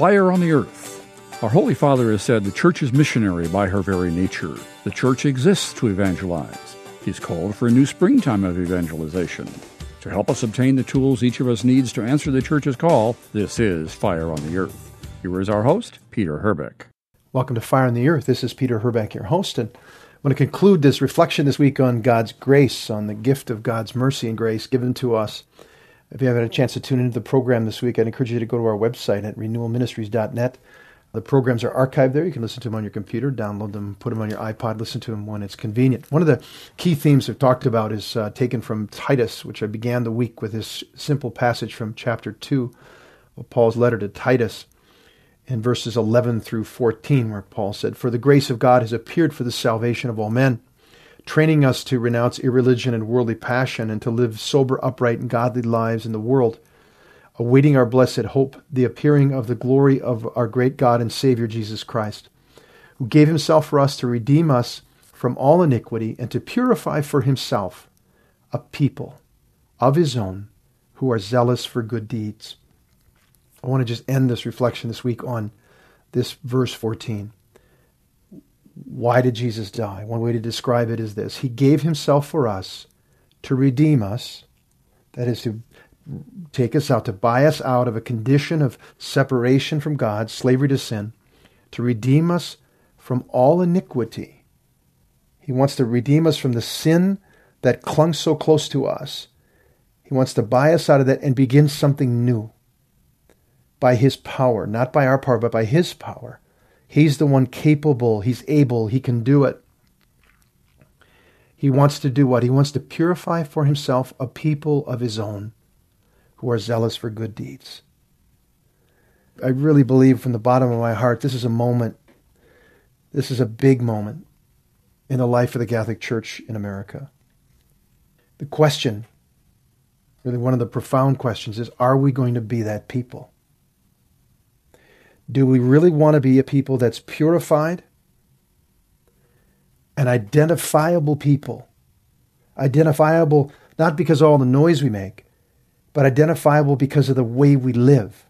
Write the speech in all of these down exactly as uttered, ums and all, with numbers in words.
Fire on the Earth. Our Holy Father has said the Church is missionary by her very nature. The Church exists to evangelize. He's called for a new springtime of evangelization. To help us obtain the tools each of us needs to answer the Church's call, this is Fire on the Earth. Here is our host, Peter Herbeck. Welcome to Fire on the Earth. This is Peter Herbeck, your host, and I want to conclude this reflection this week on God's grace, on the gift of God's mercy and grace given to us. If you haven't had a chance to tune into the program this week, I'd encourage you to go to our website at renewal ministries dot net. The programs are archived there. You can listen to them on your computer, download them, put them on your iPod, listen to them when it's convenient. One of the key themes we've talked about is uh, taken from Titus, which I began the week with this simple passage from chapter two of Paul's letter to Titus in verses eleven through fourteen, where Paul said, "For the grace of God has appeared for the salvation of all men, training us to renounce irreligion and worldly passion and to live sober, upright, and godly lives in the world, awaiting our blessed hope, the appearing of the glory of our great God and Savior Jesus Christ, who gave himself for us to redeem us from all iniquity and to purify for himself a people of his own who are zealous for good deeds." I want to just end this reflection this week on this verse fourteen. Why did Jesus die? One way to describe it is this: He gave himself for us to redeem us, that is to take us out, to buy us out of a condition of separation from God, slavery to sin, to redeem us from all iniquity. He wants to redeem us from the sin that clung so close to us. He wants to buy us out of that and begin something new by his power, not by our power, but by his power. He's the one capable, he's able, he can do it. He wants to do what? He wants to purify for himself a people of his own who are zealous for good deeds. I really believe from the bottom of my heart, this is a moment, this is a big moment in the life of the Catholic Church in America. The question, really one of the profound questions, is, are we going to be that people? Do we really want to be a people that's purified, an identifiable people? Identifiable not because of all the noise we make, but identifiable because of the way we live.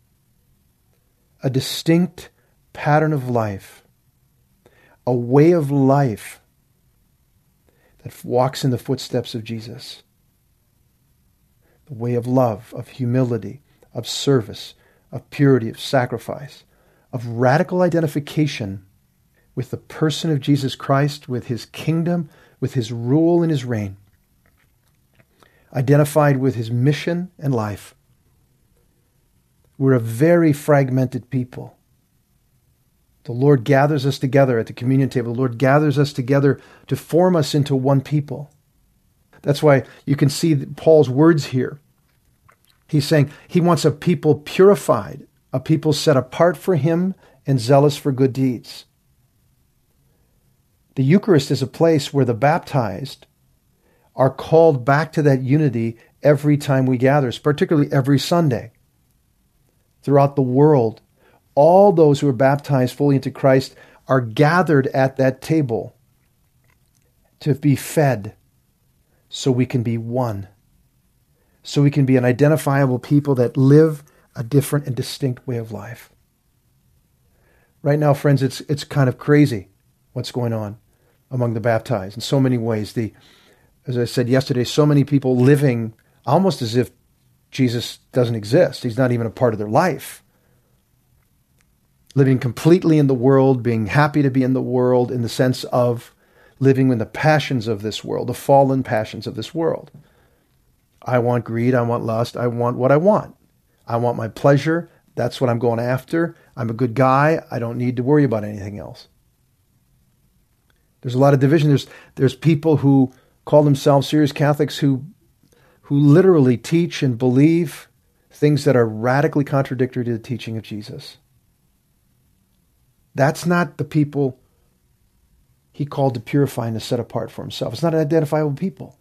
A distinct pattern of life, a way of life that walks in the footsteps of Jesus. The way of love, of humility, of service, of purity, of sacrifice, of radical identification with the person of Jesus Christ, with his kingdom, with his rule and his reign. Identified with his mission and life. We're a very fragmented people. The Lord gathers us together at the communion table. The Lord gathers us together to form us into one people. That's why you can see Paul's words here. He's saying he wants a people purified, a people set apart for him and zealous for good deeds. The Eucharist is a place where the baptized are called back to that unity every time we gather, particularly every Sunday. Throughout the world, all those who are baptized fully into Christ are gathered at that table to be fed so we can be one, so we can be an identifiable people that live a different and distinct way of life. Right now, friends, it's it's kind of crazy what's going on among the baptized in so many ways. The As I said yesterday, so many people living almost as if Jesus doesn't exist. He's not even a part of their life. Living completely in the world, being happy to be in the world in the sense of living in the passions of this world, the fallen passions of this world. I want greed, I want lust, I want what I want. I want my pleasure, that's what I'm going after. I'm a good guy, I don't need to worry about anything else. There's a lot of division. There's, there's people who call themselves serious Catholics who who literally teach and believe things that are radically contradictory to the teaching of Jesus. That's not the people he called to purify and to set apart for himself. It's not an identifiable people.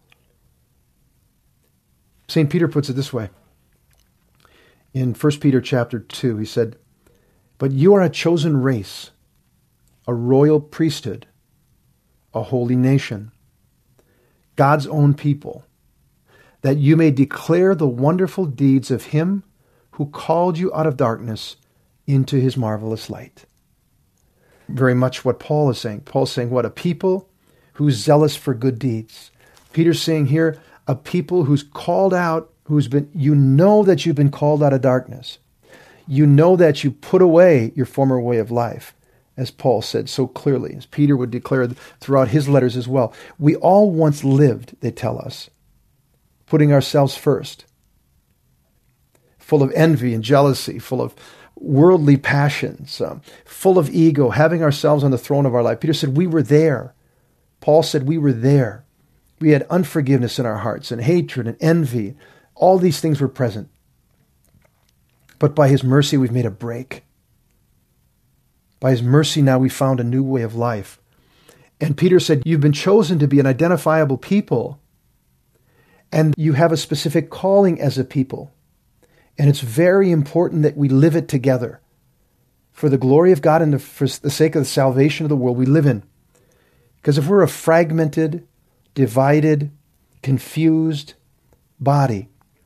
Saint Peter puts it this way. In First Peter chapter two, he said, "But you are a chosen race, a royal priesthood, a holy nation, God's own people, that you may declare the wonderful deeds of him who called you out of darkness into his marvelous light. Very much what Paul is saying. Paul's saying, what? A people who's zealous for good deeds. Peter's saying here, a people who's called out, who's been, you know that you've been called out of darkness. You know that you put away your former way of life, as Paul said so clearly, as Peter would declare throughout his letters as well. We all once lived, they tell us, putting ourselves first, full of envy and jealousy, full of worldly passions, um, full of ego, having ourselves on the throne of our life. Peter said we were there. Paul said we were there. We had unforgiveness in our hearts and hatred and envy. All these things were present. But by his mercy, we've made a break. By his mercy, now we found a new way of life. And Peter said, you've been chosen to be an identifiable people, and you have a specific calling as a people. And it's very important that we live it together for the glory of God and the, for the sake of the salvation of the world we live in. Because if we're a fragmented, divided, confused body,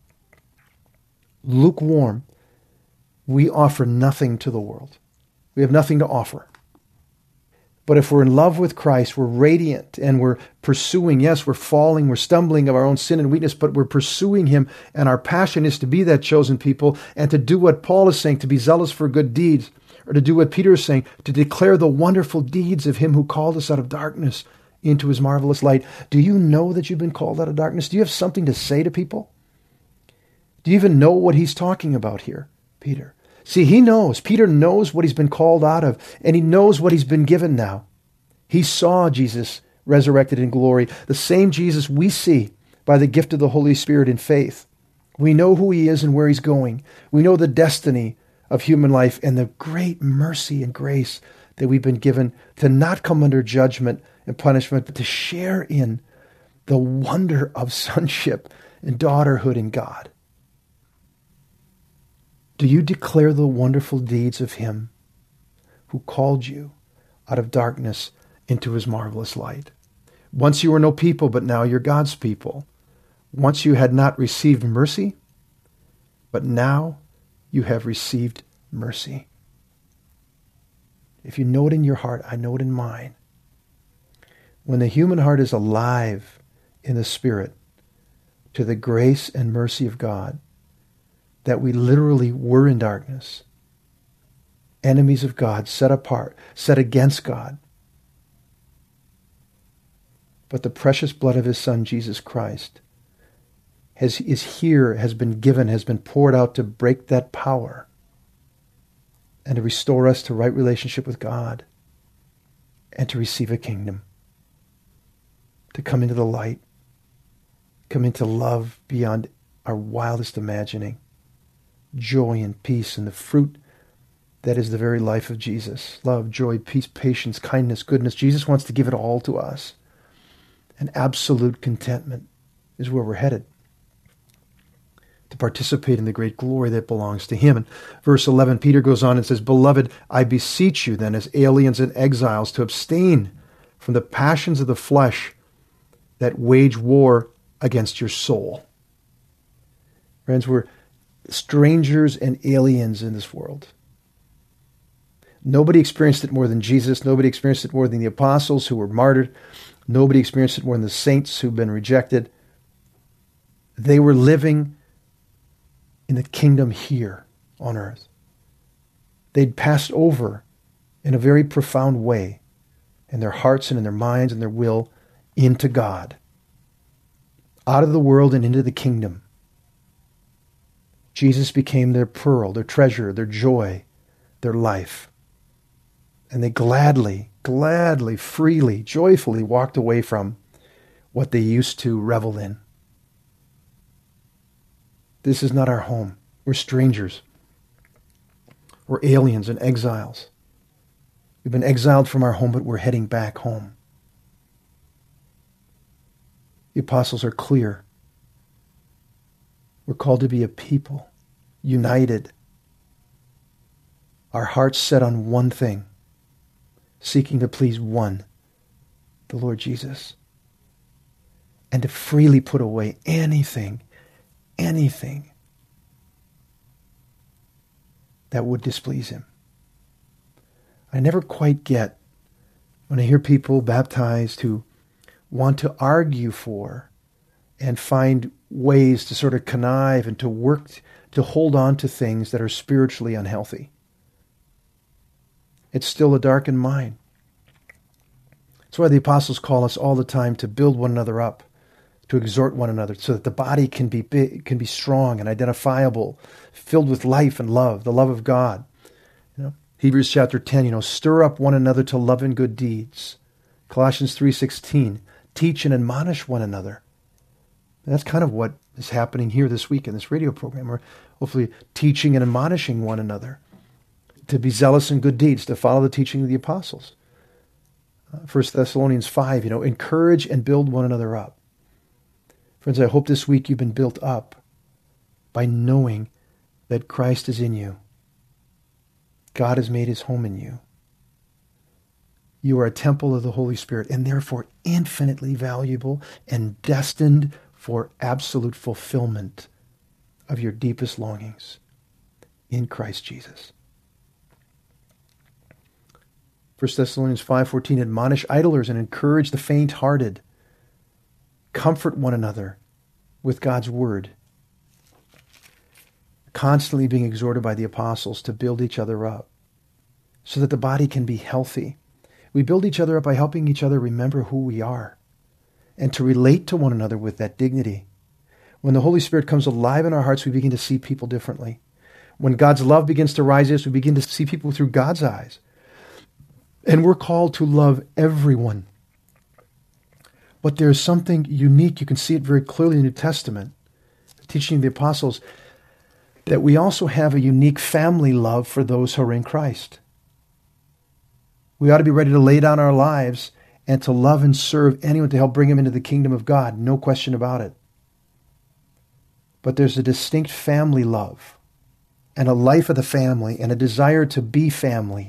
lukewarm, we offer nothing to the world. We have nothing to offer. But if we're in love with Christ, we're radiant and we're pursuing. Yes, we're falling, we're stumbling of our own sin and weakness, but we're pursuing him, and our passion is to be that chosen people and to do what Paul is saying, to be zealous for good deeds, or to do what Peter is saying, to declare the wonderful deeds of him who called us out of darkness into his marvelous light. Do you know that you've been called out of darkness? Do you have something to say to people? Do you even know what he's talking about here, Peter? See, he knows. Peter knows what he's been called out of, and he knows what he's been given now. He saw Jesus resurrected in glory, the same Jesus we see by the gift of the Holy Spirit in faith. We know who he is and where he's going. We know the destiny of human life and the great mercy and grace that we've been given to not come under judgment and punishment, but to share in the wonder of sonship and daughterhood in God. Do you declare the wonderful deeds of him who called you out of darkness into his marvelous light? Once you were no people, but now you're God's people. Once you had not received mercy, but now you have received mercy. If you know it in your heart, I know it in mine. When the human heart is alive in the Spirit to the grace and mercy of God, that we literally were in darkness, enemies of God, set apart, set against God. But the precious blood of his Son, Jesus Christ, has, is here, has been given, has been poured out to break that power and to restore us to right relationship with God and to receive a kingdom, to come into the light, come into love beyond our wildest imagining, joy and peace and the fruit that is the very life of Jesus. Love, joy, peace, patience, kindness, goodness. Jesus wants to give it all to us. And absolute contentment is where we're headed, to participate in the great glory that belongs to him. And verse eleven, Peter goes on and says, Beloved, I beseech you then as aliens and exiles to abstain from the passions of the flesh that wage war against your soul. Friends, we're strangers and aliens in this world. Nobody experienced it more than Jesus. Nobody experienced it more than the apostles who were martyred. Nobody experienced it more than the saints who've been rejected. They were living in the kingdom here on earth. They'd passed over in a very profound way in their hearts and in their minds and their will into God, out of the world and into the kingdom. Jesus became their pearl, their treasure, their joy, their life. And they gladly, gladly, freely, joyfully walked away from what they used to revel in. This is not our home. We're strangers. We're aliens and exiles. We've been exiled from our home, but we're heading back home. The apostles are clear. We're called to be a people, united, our hearts set on one thing, seeking to please one, the Lord Jesus, and to freely put away anything, anything that would displease him. I never quite get when I hear people baptized who want to argue for and find ways to sort of connive and to work to hold on to things that are spiritually unhealthy. It's still a darkened mind. That's why the apostles call us all the time to build one another up, to exhort one another, so that the body can be big, can be strong and identifiable, filled with life and love, the love of God. You know, Hebrews chapter ten, you know, stir up one another to love and good deeds. Colossians three sixteen, teach and admonish one another. And that's kind of what is happening here this week in this radio program. We're hopefully teaching and admonishing one another to be zealous in good deeds, to follow the teaching of the apostles. Uh, First Thessalonians five, you know, encourage and build one another up. Friends, I hope this week you've been built up by knowing that Christ is in you. God has made his home in you. You are a temple of the Holy Spirit and therefore infinitely valuable and destined for absolute fulfillment of your deepest longings in Christ Jesus. First Thessalonians five fourteen, admonish idlers and encourage the faint-hearted. Comfort one another with God's word. Constantly being exhorted by the apostles to build each other up so that the body can be healthy. We build each other up by helping each other remember who we are and to relate to one another with that dignity. When the Holy Spirit comes alive in our hearts, we begin to see people differently. When God's love begins to rise in us, we begin to see people through God's eyes. And we're called to love everyone. But there's something unique. You can see it very clearly in the New Testament, the teaching of the apostles, that we also have a unique family love for those who are in Christ. We ought to be ready to lay down our lives and to love and serve anyone to help bring them into the kingdom of God. No question about it. But there's a distinct family love and a life of the family and a desire to be family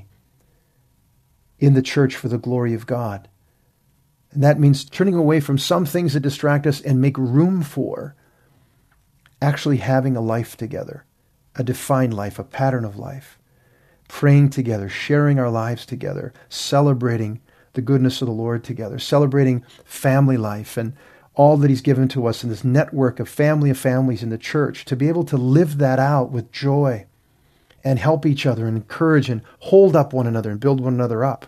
in the church for the glory of God. And that means turning away from some things that distract us and make room for actually having a life together, a defined life, a pattern of life, praying together, sharing our lives together, celebrating the goodness of the Lord together, celebrating family life and all that he's given to us in this network of family of families in the church, to be able to live that out with joy and help each other and encourage and hold up one another and build one another up.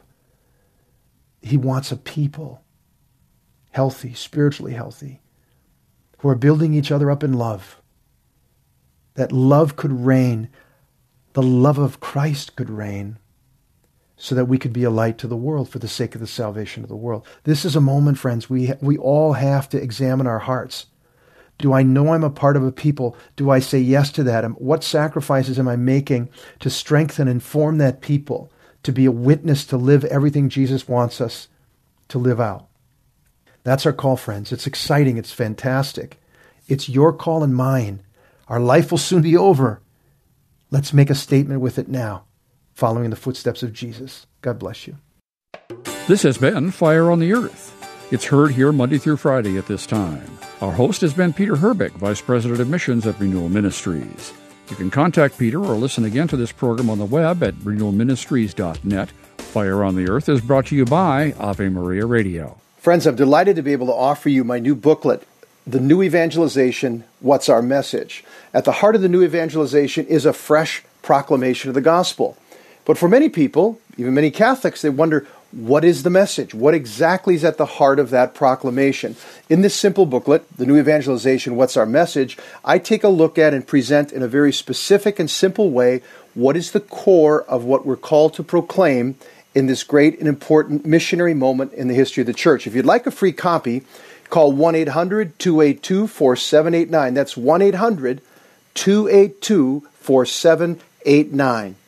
He wants a people, healthy, spiritually healthy, who are building each other up in love. That love could reign, the love of Christ could reign, so that we could be a light to the world for the sake of the salvation of the world. This is a moment, friends, we we all have to examine our hearts. Do I know I'm a part of a people? Do I say yes to that? What sacrifices am I making to strengthen and form that people, to be a witness, to live everything Jesus wants us to live out? That's our call, friends. It's exciting. It's fantastic. It's your call and mine. Our life will soon be over. Let's make a statement with it now, following the footsteps of Jesus. God bless you. This has been Fire on the Earth. It's heard here Monday through Friday at this time. Our host has been Peter Herbeck, Vice President of Missions at Renewal Ministries. You can contact Peter or listen again to this program on the web at renewal ministries dot net. Fire on the Earth is brought to you by Ave Maria Radio. Friends, I'm delighted to be able to offer you my new booklet, The New Evangelization, What's Our Message? At the heart of the New Evangelization is a fresh proclamation of the gospel. But for many people, even many Catholics, they wonder, what is the message? What exactly is at the heart of that proclamation? In this simple booklet, The New Evangelization, What's Our Message?, I take a look at and present in a very specific and simple way what is the core of what we're called to proclaim in this great and important missionary moment in the history of the church. If you'd like a free copy, call one eight hundred two eight two four seven eight nine. That's one eight hundred two eight two four seven eight nine.